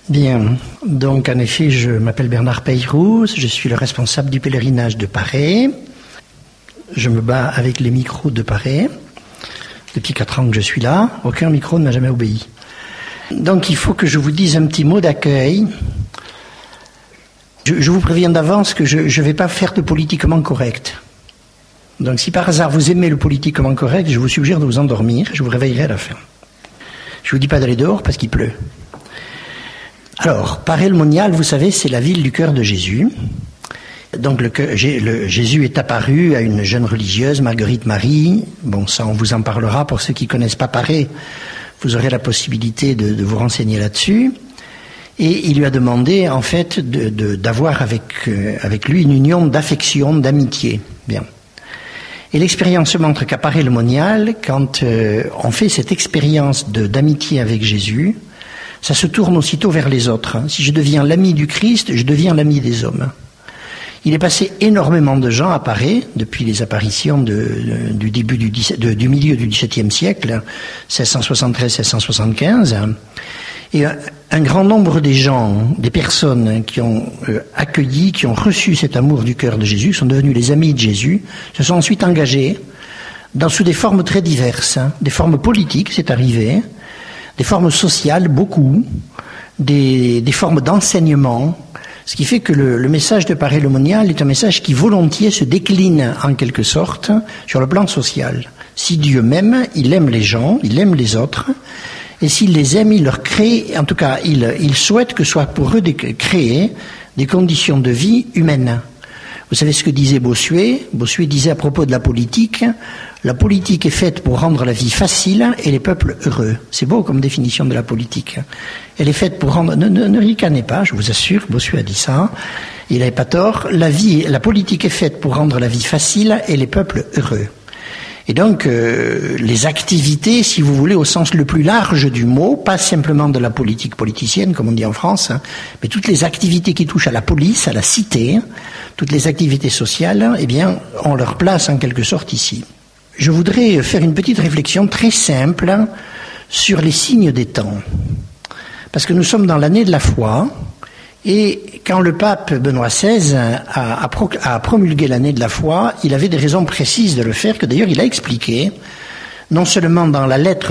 Bien, donc en effet, je m'appelle Bernard Peyrouz, je suis le responsable du pèlerinage de Paray. Je me bats avec les micros de Paray. Depuis 4 ans que je suis là, aucun micro ne m'a jamais obéi. Donc il faut que je vous dise un petit mot d'accueil. Je vous préviens d'avance que je ne vais pas faire de politiquement correct. Donc si par hasard vous aimez le politiquement correct, je vous suggère de vous endormir, je vous réveillerai à la fin. Je ne vous dis pas d'aller dehors parce qu'il pleut. Alors, Paray-le-Monial, vous savez, c'est la ville du cœur de Jésus. Donc Jésus est apparu à une jeune religieuse, Marguerite Marie. Bon, ça on vous en parlera. Pour ceux qui ne connaissent pas Paray, vous aurez la possibilité de vous renseigner là-dessus. Et il lui a demandé, en fait, d'avoir avec lui une union d'affection, d'amitié. Bien. Et l'expérience montre qu'à Paray-le-Monial, quand on fait cette expérience d'amitié avec Jésus, ça se tourne aussitôt vers les autres. Si je deviens l'ami du Christ, je deviens l'ami des hommes. Il est passé énormément de gens à Paray, depuis les apparitions du milieu du XVIIe siècle, 1673-1675, et un grand nombre des gens, des personnes qui ont accueilli, qui ont reçu cet amour du cœur de Jésus, sont devenus les amis de Jésus, se sont ensuite engagés sous des formes très diverses, des formes politiques, c'est arrivé, des formes sociales, beaucoup, des formes d'enseignement, ce qui fait que le message de Paray-le-Monial est un message qui volontiers se décline en quelque sorte sur le plan social. Si Dieu m'aime, il aime les gens, il aime les autres, et s'il les aime, il leur crée, en tout cas, il souhaite que soit pour eux créer des conditions de vie humaines. Vous savez ce que disait Bossuet ? Bossuet disait à propos de la politique est faite pour rendre la vie facile et les peuples heureux. C'est beau comme définition de la politique. Elle est faite pour rendre... Ne ricanez pas, je vous assure, Bossuet a dit ça. Il n'avait pas tort. La politique est faite pour rendre la vie facile et les peuples heureux. Et donc, les activités, si vous voulez, au sens le plus large du mot, pas simplement de la politique politicienne, comme on dit en France, mais toutes les activités qui touchent à la police, à la cité, toutes les activités sociales, eh bien, ont leur place en quelque sorte ici. Je voudrais faire une petite réflexion très simple sur les signes des temps. Parce que nous sommes dans l'année de la foi, et quand le pape Benoît XVI a promulgué l'année de la foi, il avait des raisons précises de le faire, que d'ailleurs il a expliqué, non seulement dans la lettre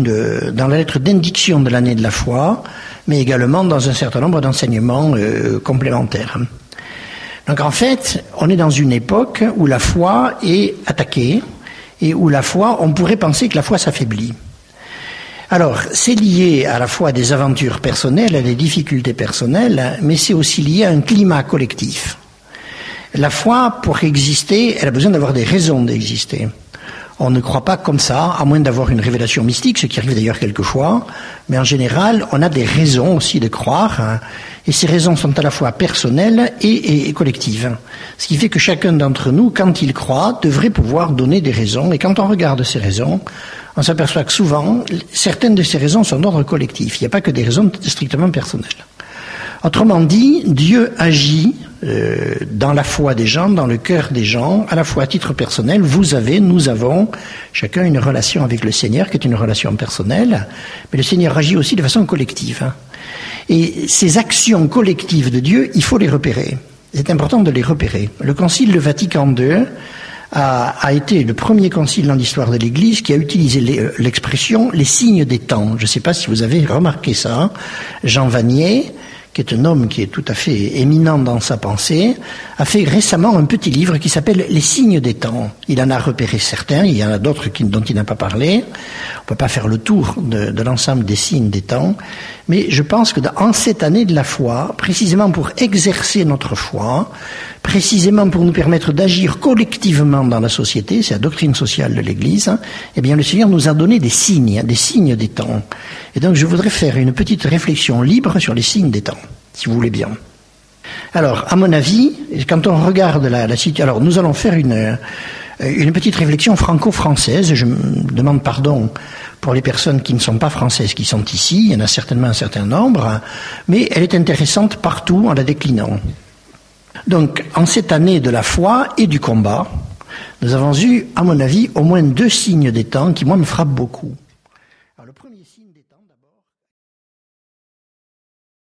d'indiction de l'année de la foi, mais également dans un certain nombre d'enseignements complémentaires. Donc en fait, on est dans une époque où la foi est attaquée, et où la foi, on pourrait penser que la foi s'affaiblit. Alors, c'est lié à la fois à des aventures personnelles, à des difficultés personnelles, mais c'est aussi lié à un climat collectif. La foi, pour exister, elle a besoin d'avoir des raisons d'exister. On ne croit pas comme ça, à moins d'avoir une révélation mystique, ce qui arrive d'ailleurs quelquefois, mais en général, on a des raisons aussi de croire, et ces raisons sont à la fois personnelles et collectives. Ce qui fait que chacun d'entre nous, quand il croit, devrait pouvoir donner des raisons, et quand on regarde ces raisons, on s'aperçoit que souvent, certaines de ces raisons sont d'ordre collectif. Il n'y a pas que des raisons strictement personnelles. Autrement dit, Dieu agit dans la foi des gens, dans le cœur des gens, à la fois à titre personnel. Nous avons chacun une relation avec le Seigneur qui est une relation personnelle, mais le Seigneur agit aussi de façon collective. Et ces actions collectives de Dieu, il faut les repérer. C'est important de les repérer. Le Concile de Vatican II a été le premier concile dans l'histoire de l'Église qui a utilisé l'expression « les signes des temps ». Je ne sais pas si vous avez remarqué ça. Jean Vanier, qui est un homme qui est tout à fait éminent dans sa pensée, a fait récemment un petit livre qui s'appelle « Les signes des temps ». Il en a repéré certains, il y en a d'autres dont il n'a pas parlé. On ne peut pas faire le tour de l'ensemble des signes des temps, mais je pense que en cette année de la foi, précisément pour exercer notre foi, précisément pour nous permettre d'agir collectivement dans la société, c'est la doctrine sociale de l'Église, eh bien le Seigneur nous a donné des signes des temps. Et donc je voudrais faire une petite réflexion libre sur les signes des temps, si vous voulez bien. Alors, à mon avis, quand on regarde la situation, alors nous allons faire une petite réflexion franco-française. Je me demande pardon pour les personnes qui ne sont pas françaises, qui sont ici, il y en a certainement un certain nombre, mais elle est intéressante partout en la déclinant. Donc, en cette année de la foi et du combat, nous avons eu, à mon avis, au moins 2 signes des temps qui, moi, me frappent beaucoup.